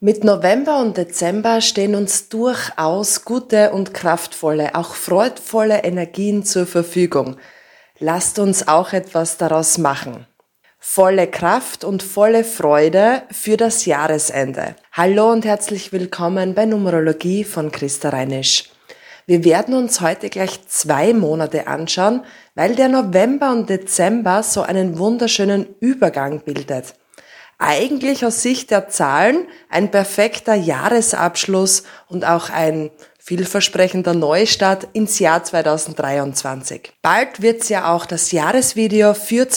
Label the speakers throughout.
Speaker 1: Mit November und Dezember stehen uns durchaus gute und kraftvolle, auch freudvolle Energien zur Verfügung. Lasst uns auch etwas daraus machen. Volle Kraft und volle Freude für das Jahresende. Hallo und herzlich willkommen bei Numerologie von Christa Reinisch. Wir werden uns heute gleich 2 Monate anschauen, weil der November und Dezember so einen wunderschönen Übergang bildet. Eigentlich aus Sicht der Zahlen ein perfekter Jahresabschluss und auch ein vielversprechender Neustart ins Jahr 2023. Bald wird es ja auch das Jahresvideo für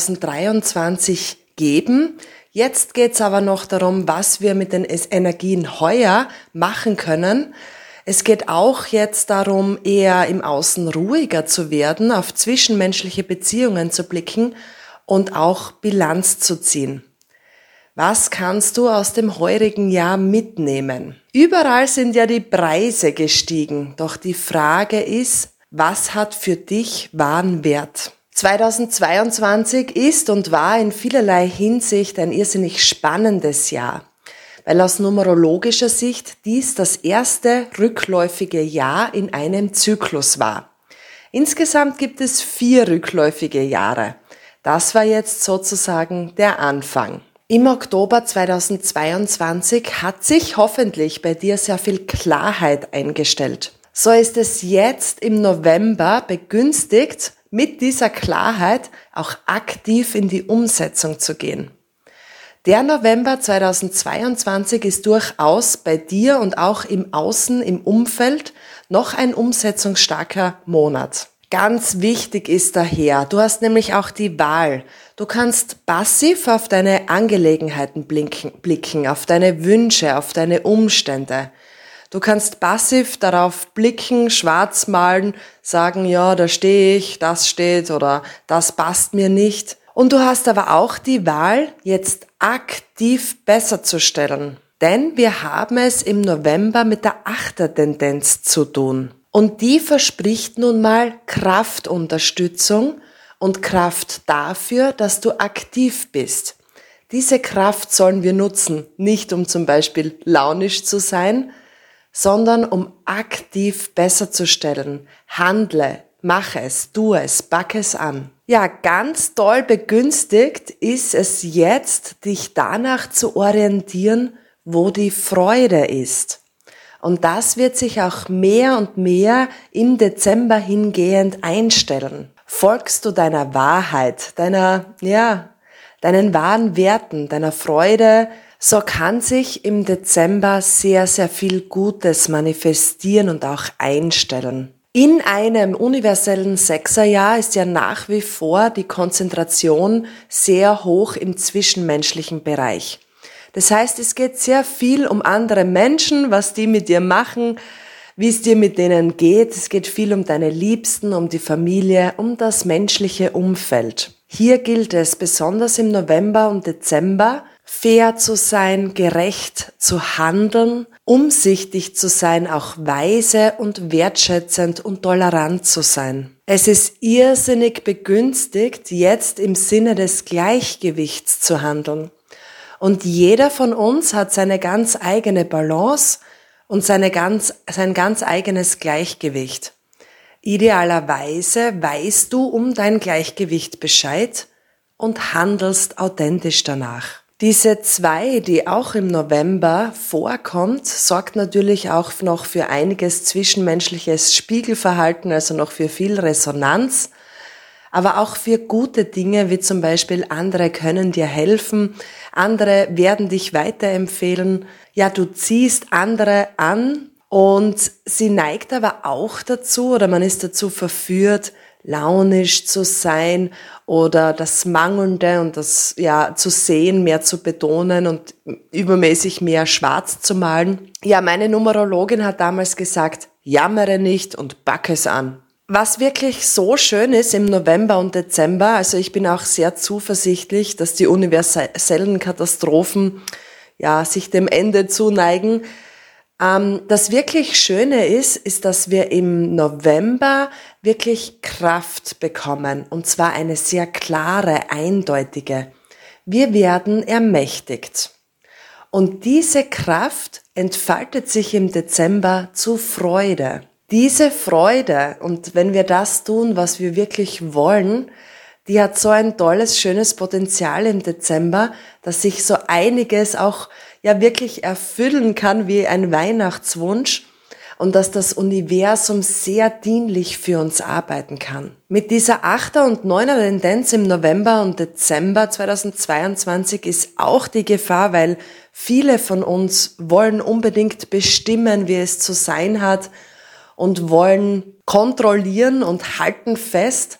Speaker 1: 2023 geben. Jetzt geht es aber noch darum, was wir mit den Energien heuer machen können. Es geht auch jetzt darum, eher im Außen ruhiger zu werden, auf zwischenmenschliche Beziehungen zu blicken und auch Bilanz zu ziehen. Was kannst du aus dem heurigen Jahr mitnehmen? Überall sind ja die Preise gestiegen, doch die Frage ist, was hat für dich wahren Wert? 2022 ist und war in vielerlei Hinsicht ein irrsinnig spannendes Jahr, weil aus numerologischer Sicht dies das erste rückläufige Jahr in einem Zyklus war. Insgesamt gibt es 4 rückläufige Jahre. Das war jetzt sozusagen der Anfang. Im Oktober 2022 hat sich hoffentlich bei dir sehr viel Klarheit eingestellt. So ist es jetzt im November begünstigt, mit dieser Klarheit auch aktiv in die Umsetzung zu gehen. Der November 2022 ist durchaus bei dir und auch im Außen, im Umfeld noch ein umsetzungsstarker Monat. Ganz wichtig ist daher, du hast nämlich auch die Wahl. Du kannst passiv auf deine Angelegenheiten blicken, auf deine Wünsche, auf deine Umstände. Du kannst passiv darauf blicken, schwarz malen, sagen, ja, da stehe ich, das steht oder das passt mir nicht. Und du hast aber auch die Wahl, jetzt aktiv besser zu stellen. Denn wir haben es im November mit der Achtertendenz zu tun. Und die verspricht nun mal Kraftunterstützung und Kraft dafür, dass du aktiv bist. Diese Kraft sollen wir nutzen, nicht um zum Beispiel launisch zu sein, sondern um aktiv besser zu stellen. Handle, mach es, tu es, pack es an. Ja, ganz toll begünstigt ist es jetzt, dich danach zu orientieren, wo die Freude ist. Und das wird sich auch mehr und mehr im Dezember hingehend einstellen. Folgst du deiner Wahrheit, deinen wahren Werten, deiner Freude, so kann sich im Dezember sehr, sehr viel Gutes manifestieren und auch einstellen. In einem universellen Sechserjahr ist ja nach wie vor die Konzentration sehr hoch im zwischenmenschlichen Bereich. Das heißt, es geht sehr viel um andere Menschen, was die mit dir machen, wie es dir mit denen geht. Es geht viel um deine Liebsten, um die Familie, um das menschliche Umfeld. Hier gilt es, besonders im November und Dezember, fair zu sein, gerecht zu handeln, umsichtig zu sein, auch weise und wertschätzend und tolerant zu sein. Es ist irrsinnig begünstigt, jetzt im Sinne des Gleichgewichts zu handeln. Und jeder von uns hat seine ganz eigene Balance und sein ganz eigenes Gleichgewicht. Idealerweise weißt du um dein Gleichgewicht Bescheid und handelst authentisch danach. Diese 2, die auch im November vorkommt, sorgt natürlich auch noch für einiges zwischenmenschliches Spiegelverhalten, also noch für viel Resonanz, aber auch für gute Dinge, wie zum Beispiel andere können dir helfen, andere werden dich weiterempfehlen. Ja, du ziehst andere an und sie neigt aber auch dazu oder man ist dazu verführt, launisch zu sein oder das Mangelnde und das zu sehen, mehr zu betonen und übermäßig mehr schwarz zu malen. Ja, meine Numerologin hat damals gesagt, jammere nicht und pack es an. Was wirklich so schön ist im November und Dezember, also ich bin auch sehr zuversichtlich, dass die universellen Katastrophen sich dem Ende zuneigen. Das wirklich Schöne ist, dass wir im November wirklich Kraft bekommen, und zwar eine sehr klare, eindeutige. Wir werden ermächtigt. Und diese Kraft entfaltet sich im Dezember zu Freude. Diese Freude, und wenn wir das tun, was wir wirklich wollen, die hat so ein tolles, schönes Potenzial im Dezember, dass sich so einiges auch ja wirklich erfüllen kann wie ein Weihnachtswunsch und dass das Universum sehr dienlich für uns arbeiten kann. Mit dieser 8er und 9er Tendenz im November und Dezember 2022 ist auch die Gefahr, weil viele von uns wollen unbedingt bestimmen, wie es zu sein hat und wollen kontrollieren und halten fest.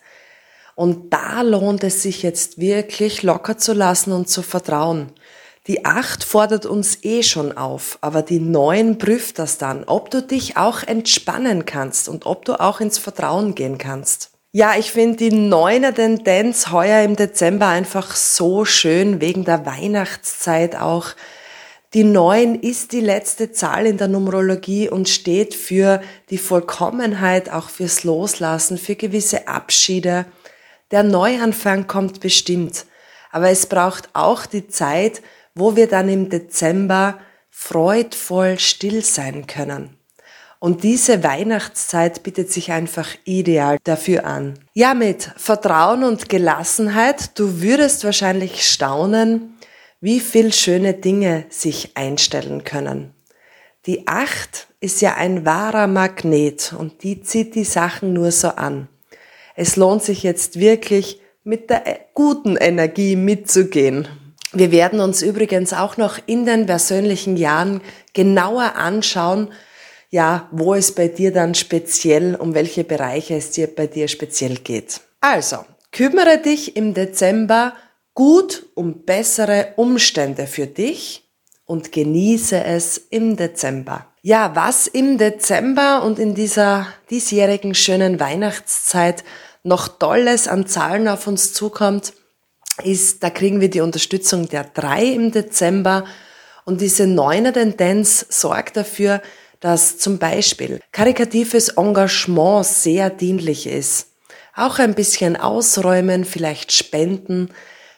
Speaker 1: Und da lohnt es sich jetzt wirklich locker zu lassen und zu vertrauen. Die 8 fordert uns schon auf, aber die 9 prüft das dann, ob du dich auch entspannen kannst und ob du auch ins Vertrauen gehen kannst. Ja, ich finde die 9er Tendenz heuer im Dezember einfach so schön, wegen der Weihnachtszeit auch. Die 9 ist die letzte Zahl in der Numerologie und steht für die Vollkommenheit, auch fürs Loslassen, für gewisse Abschiede. Der Neuanfang kommt bestimmt, aber es braucht auch die Zeit, wo wir dann im Dezember freudvoll still sein können. Und diese Weihnachtszeit bietet sich einfach ideal dafür an. Ja, mit Vertrauen und Gelassenheit, du würdest wahrscheinlich staunen, wie viel schöne Dinge sich einstellen können. Die 8 ist ja ein wahrer Magnet und die zieht die Sachen nur so an. Es lohnt sich jetzt wirklich mit der guten Energie mitzugehen. Wir werden uns übrigens auch noch in den persönlichen Jahren genauer anschauen, ja, wo es bei dir dann speziell, um welche Bereiche es dir bei dir speziell geht. Also, kümmere dich im Dezember gut um bessere Umstände für dich und genieße es im Dezember. Ja, was im Dezember und in dieser diesjährigen schönen Weihnachtszeit noch Tolles an Zahlen auf uns zukommt, ist, da kriegen wir die Unterstützung der 3 im Dezember und diese 9er Tendenz sorgt dafür, dass zum Beispiel karikatives Engagement sehr dienlich ist. Auch ein bisschen ausräumen, vielleicht spenden.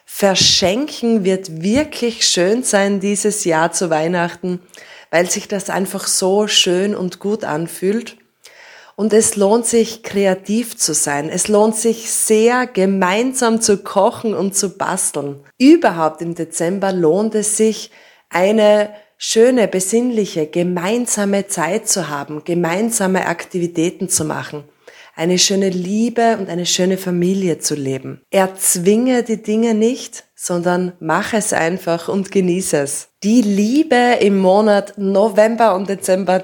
Speaker 1: Verschenken wird wirklich schön sein dieses Jahr zu Weihnachten, weil sich das einfach so schön und gut anfühlt. Und es lohnt sich, kreativ zu sein. Es lohnt sich sehr, gemeinsam zu kochen und zu basteln. Überhaupt im Dezember lohnt es sich, eine schöne, besinnliche, gemeinsame Zeit zu haben, gemeinsame Aktivitäten zu machen, eine schöne Liebe und eine schöne Familie zu leben. Erzwinge die Dinge nicht, sondern mach es einfach und genieße es. Die Liebe im Monat November und Dezember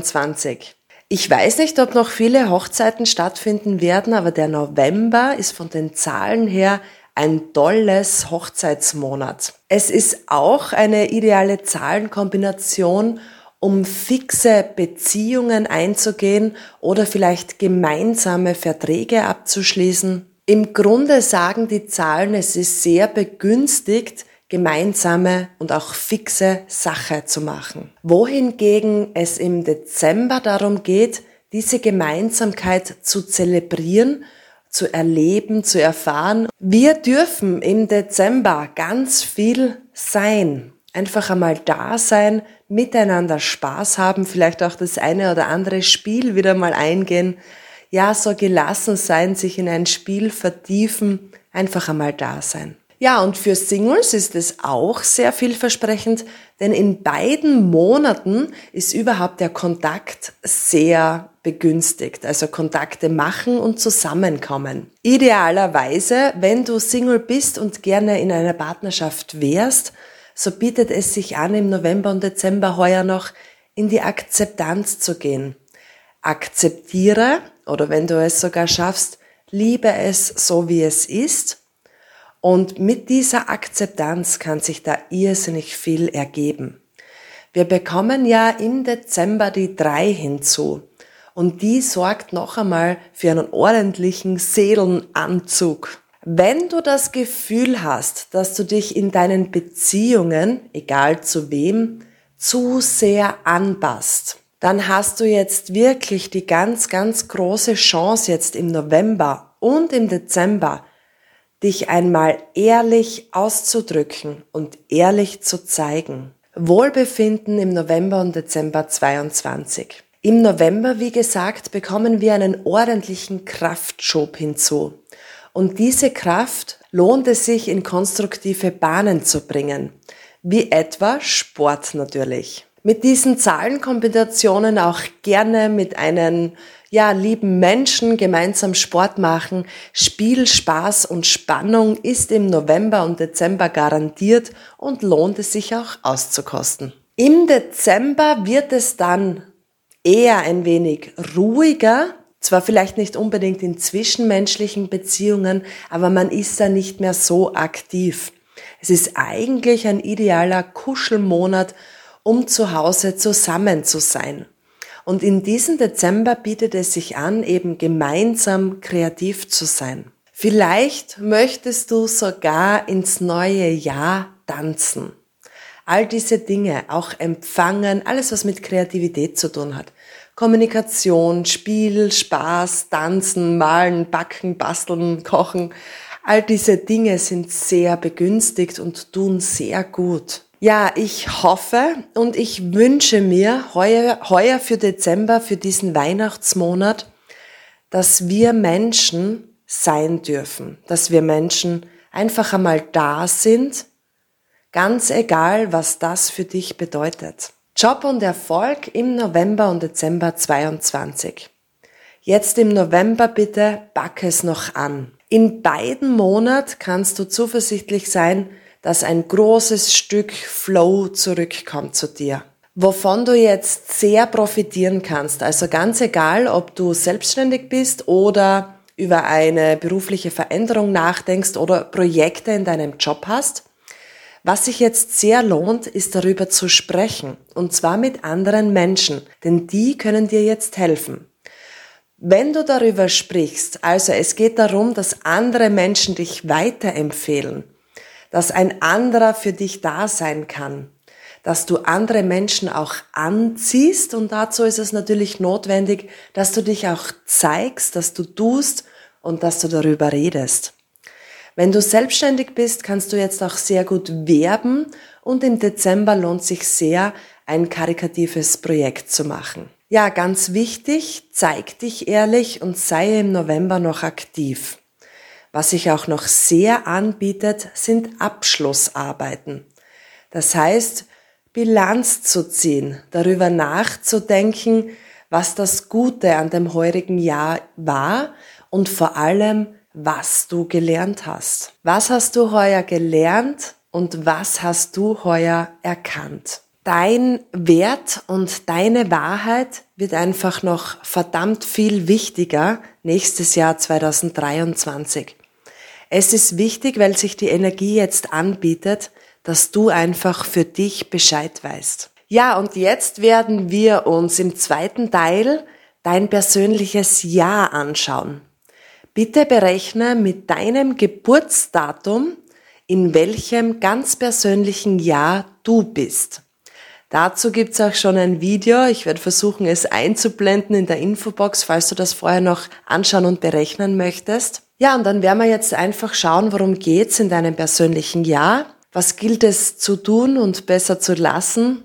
Speaker 1: 22. Ich weiß nicht, ob noch viele Hochzeiten stattfinden werden, aber der November ist von den Zahlen her ein tolles Hochzeitsmonat. Es ist auch eine ideale Zahlenkombination, um fixe Beziehungen einzugehen oder vielleicht gemeinsame Verträge abzuschließen. Im Grunde sagen die Zahlen, es ist sehr begünstigt, gemeinsame und auch fixe Sache zu machen. Wohingegen es im Dezember darum geht, diese Gemeinsamkeit zu zelebrieren, zu erleben, zu erfahren. Wir dürfen im Dezember ganz viel sein. Einfach einmal da sein, miteinander Spaß haben, vielleicht auch das eine oder andere Spiel wieder mal eingehen. Ja, so gelassen sein, sich in ein Spiel vertiefen, einfach einmal da sein. Ja, und für Singles ist es auch sehr vielversprechend, denn in beiden Monaten ist überhaupt der Kontakt sehr begünstigt. Also Kontakte machen und zusammenkommen. Idealerweise, wenn du Single bist und gerne in einer Partnerschaft wärst, so bietet es sich an, im November und Dezember heuer noch in die Akzeptanz zu gehen. Akzeptiere, oder wenn du es sogar schaffst, liebe es so, wie es ist. Und mit dieser Akzeptanz kann sich da irrsinnig viel ergeben. Wir bekommen ja im Dezember die 3 hinzu. Und die sorgt noch einmal für einen ordentlichen Seelenanzug. Wenn du das Gefühl hast, dass du dich in deinen Beziehungen, egal zu wem, zu sehr anpasst, dann hast du jetzt wirklich die ganz, ganz große Chance jetzt im November und im Dezember, dich einmal ehrlich auszudrücken und ehrlich zu zeigen. Wohlbefinden im November und Dezember 22. Im November, wie gesagt, bekommen wir einen ordentlichen Kraftschub hinzu. Und diese Kraft lohnt es sich in konstruktive Bahnen zu bringen, wie etwa Sport natürlich. Mit diesen Zahlenkombinationen auch gerne mit einem lieben Menschen gemeinsam Sport machen. Spiel, Spaß und Spannung ist im November und Dezember garantiert und lohnt es sich auch auszukosten. Im Dezember wird es dann eher ein wenig ruhiger, zwar vielleicht nicht unbedingt in zwischenmenschlichen Beziehungen, aber man ist da nicht mehr so aktiv. Es ist eigentlich ein idealer Kuschelmonat, um zu Hause zusammen zu sein. Und in diesem Dezember bietet es sich an, eben gemeinsam kreativ zu sein. Vielleicht möchtest du sogar ins neue Jahr tanzen. All diese Dinge, auch empfangen, alles was mit Kreativität zu tun hat. Kommunikation, Spiel, Spaß, Tanzen, Malen, Backen, Basteln, Kochen. All diese Dinge sind sehr begünstigt und tun sehr gut. Ja, ich hoffe und ich wünsche mir heuer für Dezember, für diesen Weihnachtsmonat, dass wir Menschen sein dürfen, dass wir Menschen einfach einmal da sind, ganz egal, was das für dich bedeutet. Job und Erfolg im November und Dezember 22. Jetzt im November bitte pack es noch an. In beiden Monaten kannst du zuversichtlich sein, dass ein großes Stück Flow zurückkommt zu dir, wovon du jetzt sehr profitieren kannst. Also ganz egal, ob du selbstständig bist oder über eine berufliche Veränderung nachdenkst oder Projekte in deinem Job hast. Was sich jetzt sehr lohnt, ist darüber zu sprechen, und zwar mit anderen Menschen, denn die können dir jetzt helfen. Wenn du darüber sprichst, also es geht darum, dass andere Menschen dich weiterempfehlen, dass ein anderer für dich da sein kann, dass du andere Menschen auch anziehst, und dazu ist es natürlich notwendig, dass du dich auch zeigst, dass du tust und dass du darüber redest. Wenn du selbstständig bist, kannst du jetzt auch sehr gut werben, und im Dezember lohnt sich sehr, ein karikatives Projekt zu machen. Ja, ganz wichtig, zeig dich ehrlich und sei im November noch aktiv. Was sich auch noch sehr anbietet, sind Abschlussarbeiten. Das heißt, Bilanz zu ziehen, darüber nachzudenken, was das Gute an dem heurigen Jahr war und vor allem, was du gelernt hast. Was hast du heuer gelernt und was hast du heuer erkannt? Dein Wert und deine Wahrheit wird einfach noch verdammt viel wichtiger nächstes Jahr 2023. Es ist wichtig, weil sich die Energie jetzt anbietet, dass du einfach für dich Bescheid weißt. Ja, und jetzt werden wir uns im zweiten Teil dein persönliches Jahr anschauen. Bitte berechne mit deinem Geburtsdatum, in welchem ganz persönlichen Jahr du bist. Dazu gibt's auch schon ein Video. Ich werde versuchen, es einzublenden in der Infobox, falls du das vorher noch anschauen und berechnen möchtest. Ja, und dann werden wir jetzt einfach schauen, worum geht's in deinem persönlichen Jahr. Was gilt es zu tun und besser zu lassen?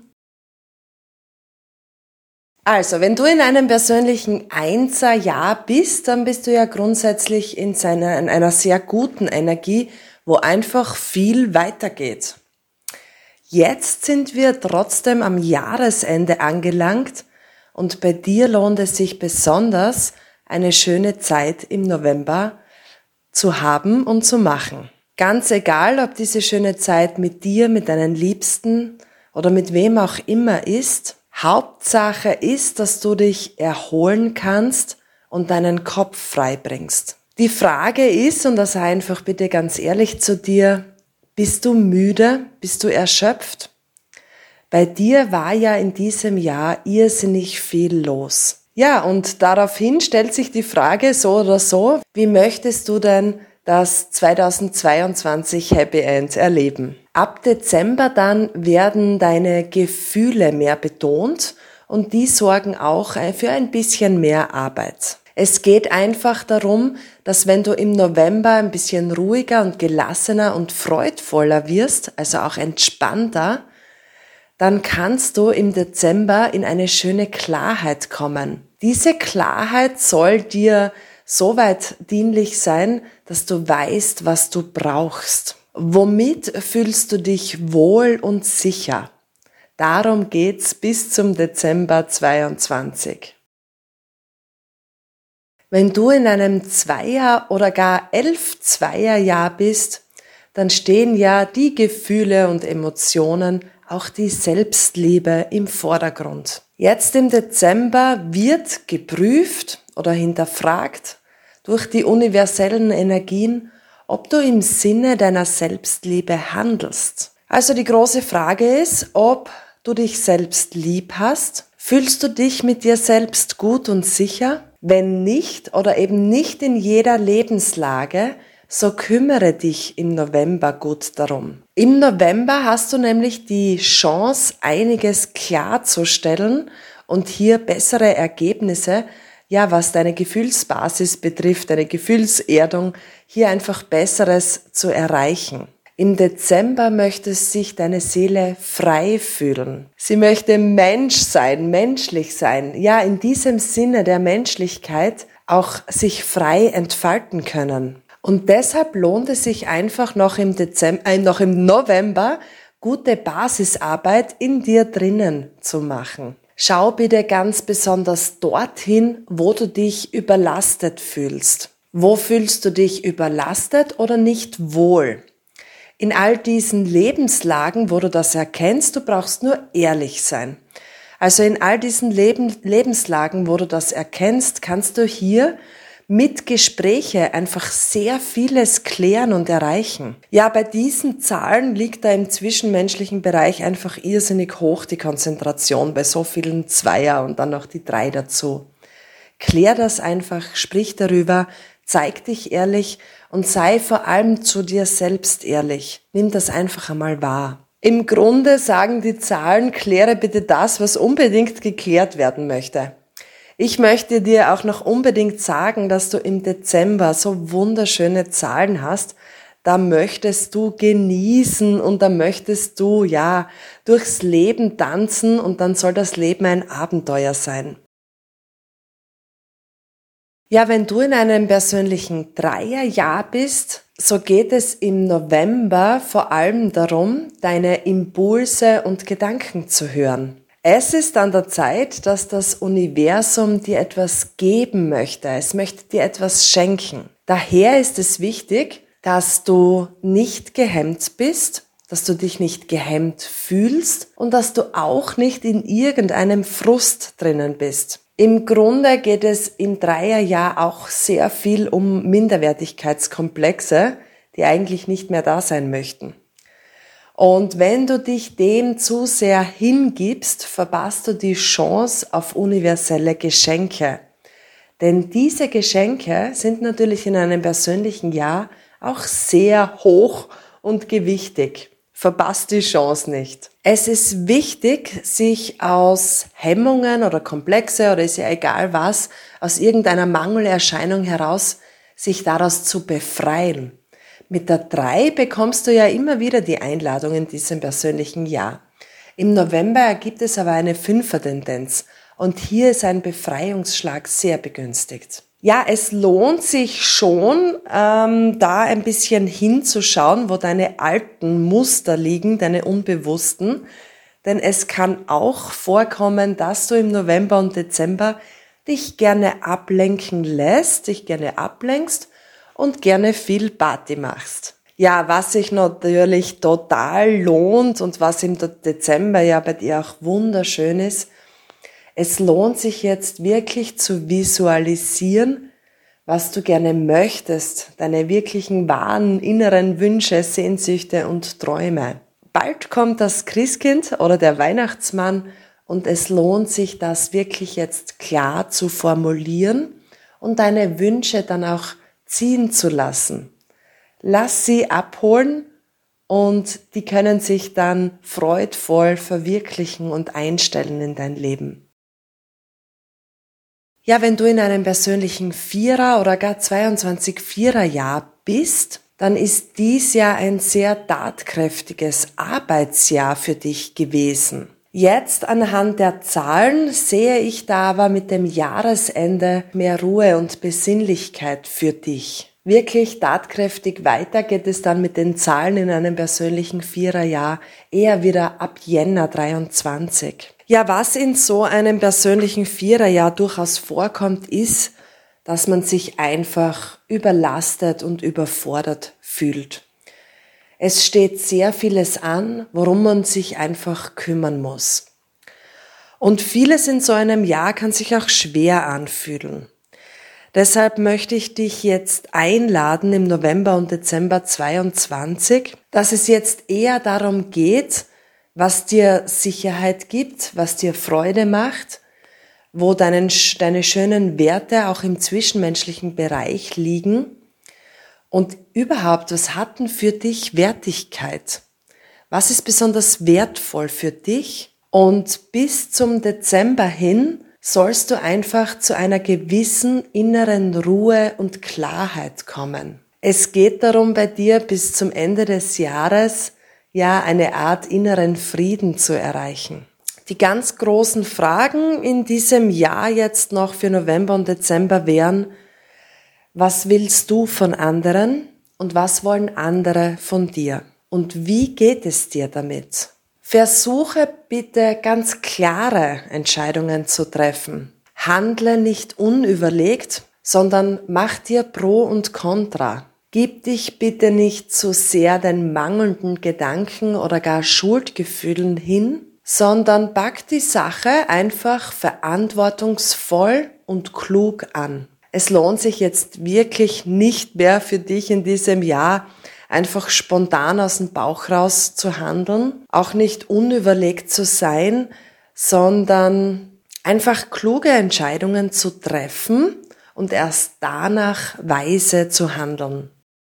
Speaker 1: Also, wenn du in einem persönlichen Einser-Jahr bist, dann bist du ja grundsätzlich in einer sehr guten Energie, wo einfach viel weitergeht. Jetzt sind wir trotzdem am Jahresende angelangt und bei dir lohnt es sich besonders, eine schöne Zeit im November zu haben und zu machen. Ganz egal, ob diese schöne Zeit mit dir, mit deinen Liebsten oder mit wem auch immer ist, Hauptsache ist, dass du dich erholen kannst und deinen Kopf frei bringst. Die Frage ist, und das sei einfach bitte ganz ehrlich zu dir, bist du müde? Bist du erschöpft? Bei dir war ja in diesem Jahr irrsinnig viel los. Ja, und daraufhin stellt sich die Frage so oder so, wie möchtest du denn das 2022 Happy End erleben? Ab Dezember dann werden deine Gefühle mehr betont und die sorgen auch für ein bisschen mehr Arbeit. Es geht einfach darum, dass wenn du im November ein bisschen ruhiger und gelassener und freudvoller wirst, also auch entspannter, dann kannst du im Dezember in eine schöne Klarheit kommen. Diese Klarheit soll dir soweit dienlich sein, dass du weißt, was du brauchst. Womit fühlst du dich wohl und sicher? Darum geht's bis zum Dezember 22. Wenn du in einem Zweier- oder gar 11-Zweier-Jahr bist, dann stehen ja die Gefühle und Emotionen, auch die Selbstliebe im Vordergrund. Jetzt im Dezember wird geprüft oder hinterfragt durch die universellen Energien, ob du im Sinne deiner Selbstliebe handelst. Also die große Frage ist, ob du dich selbst lieb hast. Fühlst du dich mit dir selbst gut und sicher? Wenn nicht oder eben nicht in jeder Lebenslage, so kümmere dich im November gut darum. Im November hast du nämlich die Chance, einiges klarzustellen und hier bessere Ergebnisse, ja, was deine Gefühlsbasis betrifft, deine Gefühlserdung, hier einfach Besseres zu erreichen. Im Dezember möchte sich deine Seele frei fühlen. Sie möchte Mensch sein, menschlich sein. Ja, in diesem Sinne der Menschlichkeit auch sich frei entfalten können. Und deshalb lohnt es sich einfach noch im November gute Basisarbeit in dir drinnen zu machen. Schau bitte ganz besonders dorthin, wo du dich überlastet fühlst. Wo fühlst du dich überlastet oder nicht wohl? In all diesen Lebenslagen, wo du das erkennst, du brauchst nur ehrlich sein. Also in all diesen Lebenslagen, wo du das erkennst, kannst du hier mit Gespräche einfach sehr vieles klären und erreichen. Ja, bei diesen Zahlen liegt da im zwischenmenschlichen Bereich einfach irrsinnig hoch die Konzentration bei so vielen Zweier und dann noch die 3 dazu. Klär das einfach, sprich darüber, zeig dich ehrlich und sei vor allem zu dir selbst ehrlich. Nimm das einfach einmal wahr. Im Grunde sagen die Zahlen, kläre bitte das, was unbedingt geklärt werden möchte. Ich möchte dir auch noch unbedingt sagen, dass du im Dezember so wunderschöne Zahlen hast. Da möchtest du genießen und da möchtest du, ja, durchs Leben tanzen und dann soll das Leben ein Abenteuer sein. Ja, wenn du in einem persönlichen Dreierjahr bist, so geht es im November vor allem darum, deine Impulse und Gedanken zu hören. Es ist an der Zeit, dass das Universum dir etwas geben möchte. Es möchte dir etwas schenken. Daher ist es wichtig, dass du nicht gehemmt bist, dass du dich nicht gehemmt fühlst und dass du auch nicht in irgendeinem Frust drinnen bist. Im Grunde geht es im Dreierjahr auch sehr viel um Minderwertigkeitskomplexe, die eigentlich nicht mehr da sein möchten. Und wenn du dich dem zu sehr hingibst, verpasst du die Chance auf universelle Geschenke. Denn diese Geschenke sind natürlich in einem persönlichen Jahr auch sehr hoch und gewichtig. Verpasst die Chance nicht. Es ist wichtig, sich aus Hemmungen oder Komplexe oder ist ja egal was, aus irgendeiner Mangelerscheinung heraus, sich daraus zu befreien. Mit der 3 bekommst du ja immer wieder die Einladung in diesem persönlichen Jahr. Im November ergibt es aber eine 5er-Tendenz und hier ist ein Befreiungsschlag sehr begünstigt. Ja, es lohnt sich schon, da ein bisschen hinzuschauen, wo deine alten Muster liegen, deine unbewussten. Denn es kann auch vorkommen, dass du im November und Dezember dich gerne ablenken lässt, dich gerne ablenkst und gerne viel Party machst. Ja, was sich natürlich total lohnt und was im Dezember ja bei dir auch wunderschön ist, es lohnt sich jetzt wirklich zu visualisieren, was du gerne möchtest, deine wirklichen wahren inneren Wünsche, Sehnsüchte und Träume. Bald kommt das Christkind oder der Weihnachtsmann und es lohnt sich, das wirklich jetzt klar zu formulieren und deine Wünsche dann auch ziehen zu lassen. Lass sie abholen und die können sich dann freudvoll verwirklichen und einstellen in dein Leben. Ja, wenn du in einem persönlichen 4er oder gar 22 Viererjahr bist, dann ist dies Jahr ein sehr tatkräftiges Arbeitsjahr für dich gewesen. Jetzt anhand der Zahlen sehe ich da aber mit dem Jahresende mehr Ruhe und Besinnlichkeit für dich. Wirklich tatkräftig weiter geht es dann mit den Zahlen in einem persönlichen Viererjahr eher wieder ab Jänner 23. Ja, was in so einem persönlichen Viererjahr durchaus vorkommt, ist, dass man sich einfach überlastet und überfordert fühlt. Es steht sehr vieles an, worum man sich einfach kümmern muss. Und vieles in so einem Jahr kann sich auch schwer anfühlen. Deshalb möchte ich dich jetzt einladen im November und Dezember 22, dass es jetzt eher darum geht, was dir Sicherheit gibt, was dir Freude macht, wo deine schönen Werte auch im zwischenmenschlichen Bereich liegen und überhaupt, was hat denn für dich Wertigkeit? Was ist besonders wertvoll für dich? Und bis zum Dezember hin sollst du einfach zu einer gewissen inneren Ruhe und Klarheit kommen. Es geht darum, bei dir bis zum Ende des Jahres ja eine Art inneren Frieden zu erreichen. Die ganz großen Fragen in diesem Jahr jetzt noch für November und Dezember wären: Was willst du von anderen und was wollen andere von dir? Und wie geht es dir damit? Versuche bitte ganz klare Entscheidungen zu treffen. Handle nicht unüberlegt, sondern mach dir Pro und Contra. Gib dich bitte nicht zu sehr den mangelnden Gedanken oder gar Schuldgefühlen hin, sondern pack die Sache einfach verantwortungsvoll und klug an. Es lohnt sich jetzt wirklich nicht mehr für dich in diesem Jahr, einfach spontan aus dem Bauch raus zu handeln, auch nicht unüberlegt zu sein, sondern einfach kluge Entscheidungen zu treffen und erst danach weise zu handeln.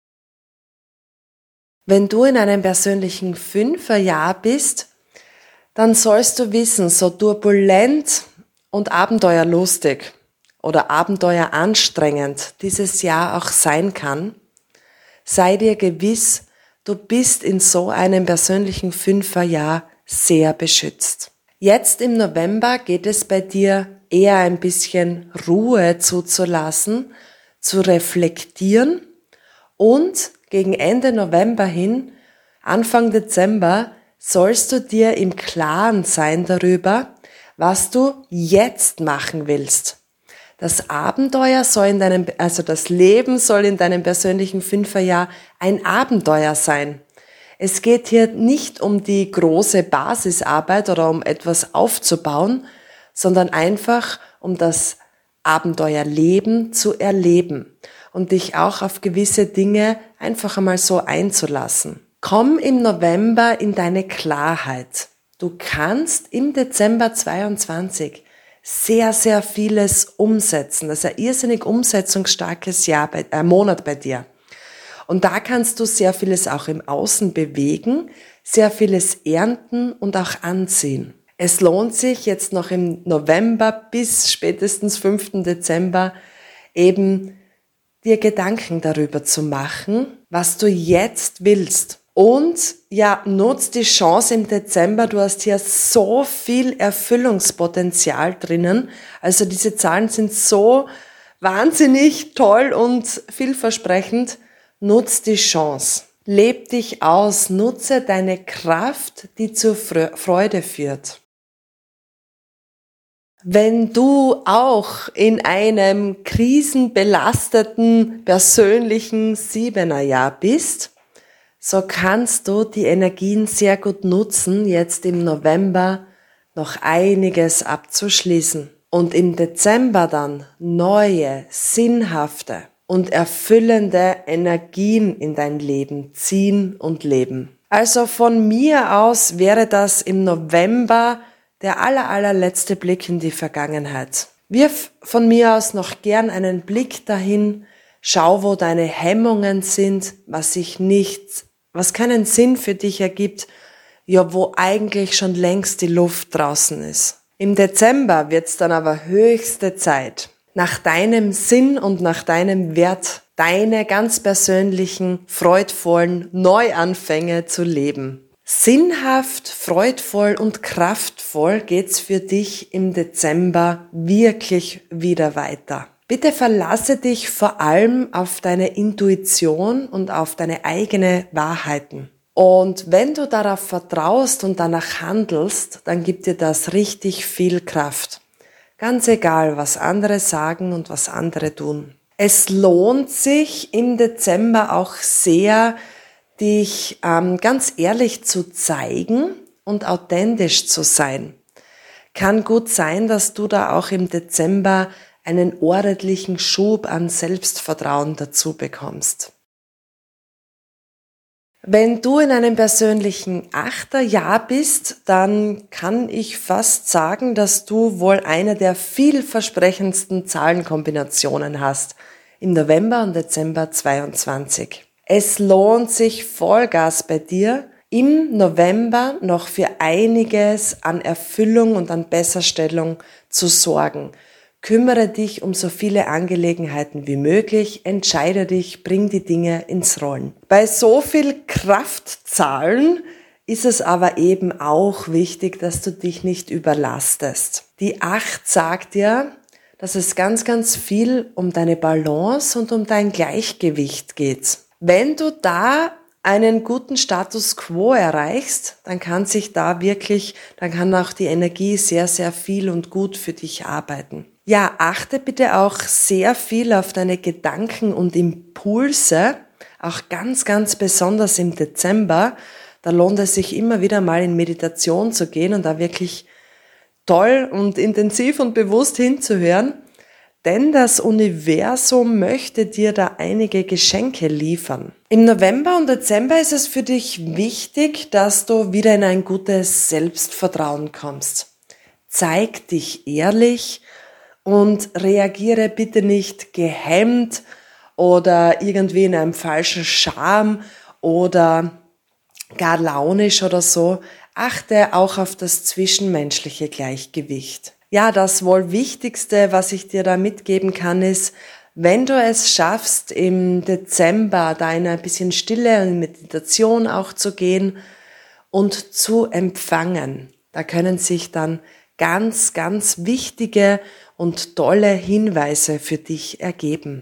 Speaker 1: Wenn du in einem persönlichen Fünferjahr bist, dann sollst du wissen, so turbulent und abenteuerlustig oder abenteueranstrengend dieses Jahr auch sein kann, sei dir gewiss, du bist in so einem persönlichen Fünferjahr sehr beschützt. Jetzt im November geht es bei dir eher ein bisschen Ruhe zuzulassen, zu reflektieren und gegen Ende November hin, Anfang Dezember, sollst du dir im Klaren sein darüber, was du jetzt machen willst. Das Abenteuer soll das Leben soll in deinem persönlichen Fünferjahr ein Abenteuer sein. Es geht hier nicht um die große Basisarbeit oder um etwas aufzubauen, sondern einfach um das Abenteuerleben zu erleben und dich auch auf gewisse Dinge einfach einmal so einzulassen. Komm im November in deine Klarheit. Du kannst im Dezember 22 sehr, sehr vieles umsetzen. Das ist ein irrsinnig umsetzungsstarkes Monat bei dir. Und da kannst du sehr vieles auch im Außen bewegen, sehr vieles ernten und auch anziehen. Es lohnt sich jetzt noch im November bis spätestens 5. Dezember eben dir Gedanken darüber zu machen, was du jetzt willst. Und ja, nutz die Chance im Dezember, du hast hier so viel Erfüllungspotenzial drinnen. Also diese Zahlen sind so wahnsinnig toll und vielversprechend. Nutz die Chance. Leb dich aus, nutze deine Kraft, die zur Freude führt. Wenn du auch in einem krisenbelasteten persönlichen Siebenerjahr bist, so kannst du die Energien sehr gut nutzen, jetzt im November noch einiges abzuschließen und im Dezember dann neue, sinnhafte und erfüllende Energien in dein Leben ziehen und leben. Also von mir aus wäre das im November der allerletzte Blick in die Vergangenheit. Wirf von mir aus noch gern einen Blick dahin, schau, wo deine Hemmungen sind, was keinen Sinn für dich ergibt, ja, wo eigentlich schon längst die Luft draußen ist. Im Dezember wird's dann aber höchste Zeit, nach deinem Sinn und nach deinem Wert deine ganz persönlichen, freudvollen Neuanfänge zu leben. Sinnhaft, freudvoll und kraftvoll geht's für dich im Dezember wirklich wieder weiter. Bitte verlasse dich vor allem auf deine Intuition und auf deine eigene Wahrheiten. Und wenn du darauf vertraust und danach handelst, dann gibt dir das richtig viel Kraft. Ganz egal, was andere sagen und was andere tun. Es lohnt sich im Dezember auch sehr, dich ganz ehrlich zu zeigen und authentisch zu sein. Kann gut sein, dass du da auch im Dezember einen ordentlichen Schub an Selbstvertrauen dazu bekommst. Wenn du in einem persönlichen Achterjahr bist, dann kann ich fast sagen, dass du wohl eine der vielversprechendsten Zahlenkombinationen hast im November und Dezember 22. Es lohnt sich Vollgas bei dir, im November noch für einiges an Erfüllung und an Besserstellung zu sorgen. Kümmere dich um so viele Angelegenheiten wie möglich, entscheide dich, bring die Dinge ins Rollen. Bei so viel Kraftzahlen ist es aber eben auch wichtig, dass du dich nicht überlastest. Die 8 sagt dir, dass es ganz, ganz viel um deine Balance und um dein Gleichgewicht geht. Wenn du da einen guten Status quo erreichst, dann kann auch die Energie sehr, sehr viel und gut für dich arbeiten. Ja, achte bitte auch sehr viel auf deine Gedanken und Impulse, auch ganz, ganz besonders im Dezember. Da lohnt es sich immer wieder mal in Meditation zu gehen und da wirklich toll und intensiv und bewusst hinzuhören, denn das Universum möchte dir da einige Geschenke liefern. Im November und Dezember ist es für dich wichtig, dass du wieder in ein gutes Selbstvertrauen kommst. Zeig dich ehrlich und reagiere bitte nicht gehemmt oder irgendwie in einem falschen Charme oder gar launisch oder so. Achte auch auf das zwischenmenschliche Gleichgewicht. Ja, das wohl Wichtigste, was ich dir da mitgeben kann, ist, wenn du es schaffst, im Dezember da in ein bisschen Stille und Meditation auch zu gehen und zu empfangen, da können sich dann ganz, ganz wichtige und tolle Hinweise für dich ergeben.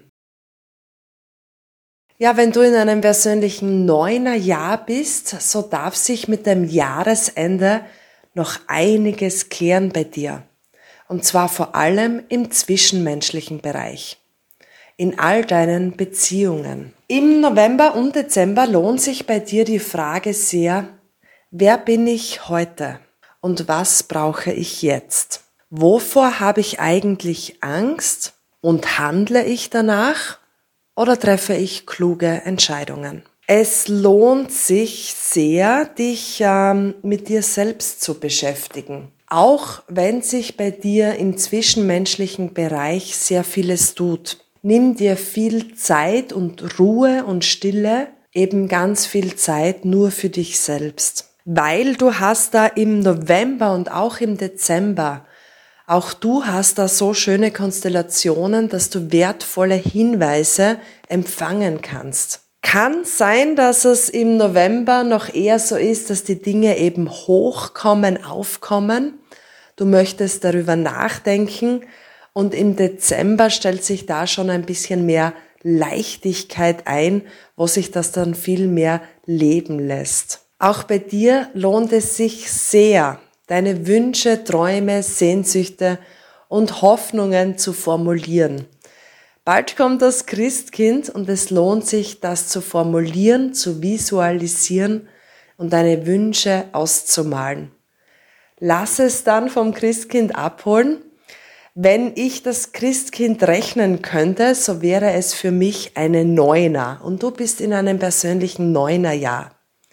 Speaker 1: Ja, wenn du in einem persönlichen Neunerjahr bist, so darf sich mit dem Jahresende noch einiges klären bei dir. Und zwar vor allem im zwischenmenschlichen Bereich. In all deinen Beziehungen. Im November und Dezember lohnt sich bei dir die Frage sehr, wer bin ich heute und was brauche ich jetzt? Wovor habe ich eigentlich Angst und handle ich danach oder treffe ich kluge Entscheidungen? Es lohnt sich sehr, dich mit dir selbst zu beschäftigen. Auch wenn sich bei dir im zwischenmenschlichen Bereich sehr vieles tut. Nimm dir viel Zeit und Ruhe und Stille, eben ganz viel Zeit nur für dich selbst. Weil du hast da im November und auch im Dezember, auch du hast da so schöne Konstellationen, dass du wertvolle Hinweise empfangen kannst. Kann sein, dass es im November noch eher so ist, dass die Dinge eben hochkommen, aufkommen. Du möchtest darüber nachdenken und im Dezember stellt sich da schon ein bisschen mehr Leichtigkeit ein, wo sich das dann viel mehr leben lässt. Auch bei dir lohnt es sich sehr, deine Wünsche, Träume, Sehnsüchte und Hoffnungen zu formulieren. Bald kommt das Christkind und es lohnt sich, das zu formulieren, zu visualisieren und deine Wünsche auszumalen. Lass es dann vom Christkind abholen. Wenn ich das Christkind rechnen könnte, so wäre es für mich eine Neuner und du bist in einem persönlichen Neunerjahr.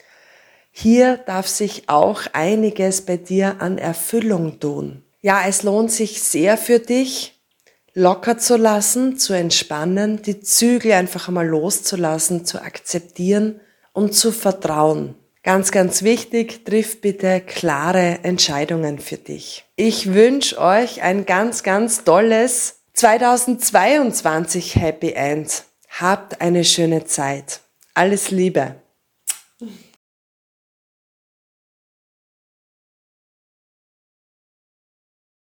Speaker 1: Hier darf sich auch einiges bei dir an Erfüllung tun. Ja, es lohnt sich sehr für dich, locker zu lassen, zu entspannen, die Zügel einfach einmal loszulassen, zu akzeptieren und zu vertrauen. Ganz, ganz wichtig, triff bitte klare Entscheidungen für dich. Ich wünsche euch ein ganz, ganz tolles 2022 Happy End. Habt eine schöne Zeit. Alles Liebe.